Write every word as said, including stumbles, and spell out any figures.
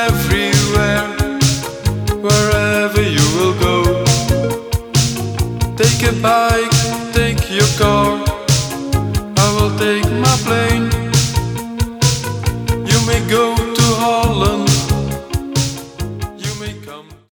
everywhere, wherever you will go. Take a bike, take your car, I will take my plane.